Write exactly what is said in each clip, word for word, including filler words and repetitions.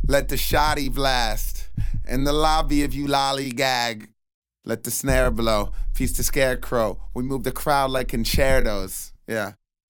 Let the shoddy blast. In the lobby if you lollygag. Let the snare blow. Feast the scarecrow. We move the crowd like concertos. Yeah.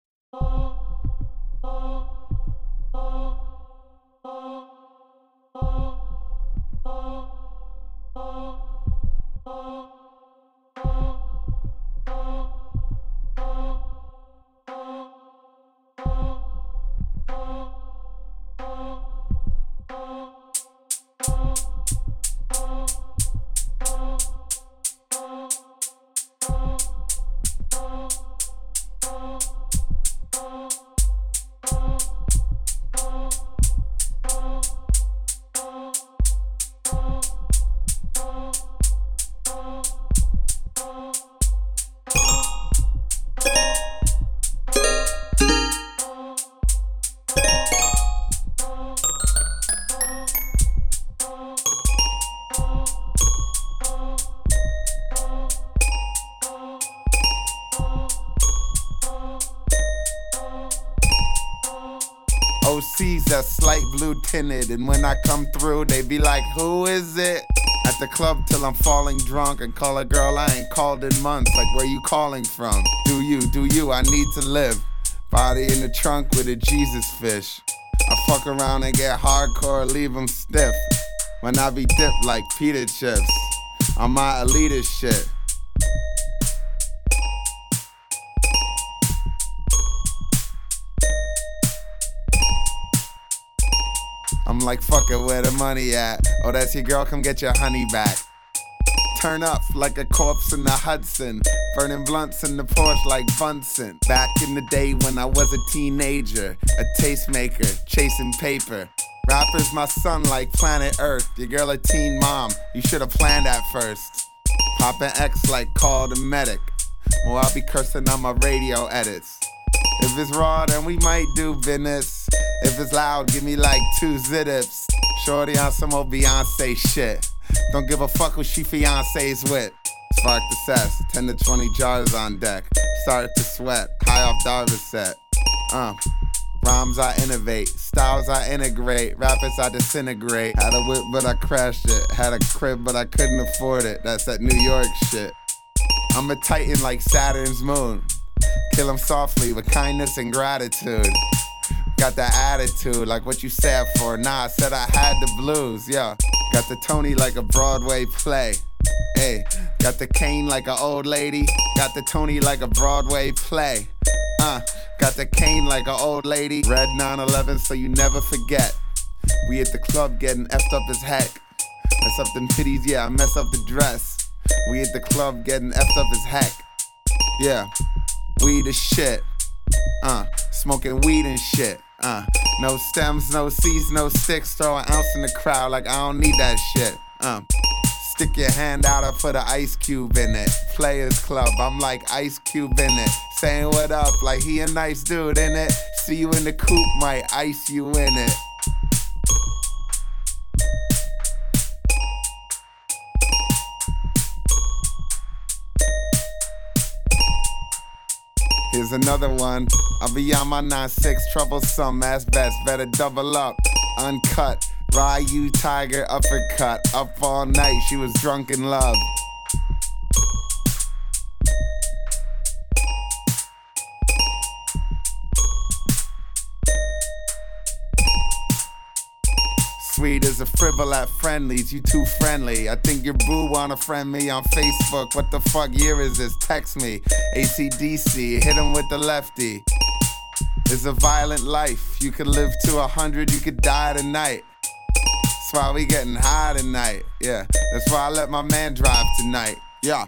O C's are slight blue tinted, and when I come through, they be like, who is it? At the club till I'm falling drunk and call a girl I ain't called in months. Like, where you calling from? Do you, do you, I need to live. Body in the trunk with a Jesus fish. I fuck around and get hardcore, leave them stiff. When I be dipped like pita chips on my elitist shit. I'm like, fuck it, where the money at? Oh, that's your girl, come get your honey back. Turn up like a corpse in the Hudson, burning blunts in the porch like Bunsen. Back in the day when I was a teenager, a tastemaker, chasing paper. Rapper's my son like planet Earth, your girl a teen mom, you should've planned that first. Poppin' X like call the medic, or I'll be cursing on my radio edits. If it's raw, then we might do business. If it's loud, give me like two zit-ups. Shorty on some old Beyonce shit. Don't give a fuck who she fiance's with. Spark the cess, ten to twenty jars on deck. Start to sweat, high off Darvocet. Uh, rhymes I innovate, styles I integrate, rappers I disintegrate. Had a whip but I crashed it, had a crib but I couldn't afford it. That's that New York shit. I'm a titan like Saturn's moon. Kill him softly with kindness and gratitude. Got that attitude, like what you said for. Nah, I said I had the blues, yeah. Got the Tony like a Broadway play. Hey, got the cane like an old lady. Got the Tony like a Broadway play. Uh, got the cane like an old lady. Red nine eleven so you never forget. We at the club getting effed up as heck. Mess up them titties, yeah, I mess up the dress. We at the club getting effed up as heck. Yeah, weed is shit. Uh, smoking weed and shit. Uh, no stems, no seeds, no sticks. Throw an ounce in the crowd like I don't need that shit. Uh, stick your hand out, I put an ice cube in it. Players Club, I'm like Ice Cube in it. Saying what up, like he a nice dude in it. See you in the coop, might ice you in it. Here's another one. I'll be on my nine six, troublesome ass bets, better double up. Uncut, Ryu Tiger uppercut. Up all night, she was drunk in love. Sweet as a fribble at Friendlies, you too friendly. I think your boo wanna friend me on Facebook. What the fuck year is this? Text me. A C D C, hit him with the lefty. It's a violent life. You could live to a hundred, you could die tonight. That's why we getting high tonight. Yeah, that's why I let my man drive tonight. Yeah.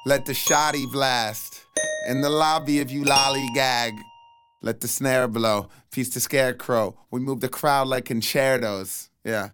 Let the shoddy blast. In the lobby if you lollygag. Let the snare blow. Piece to scarecrow. We move the crowd like concertos. Yeah.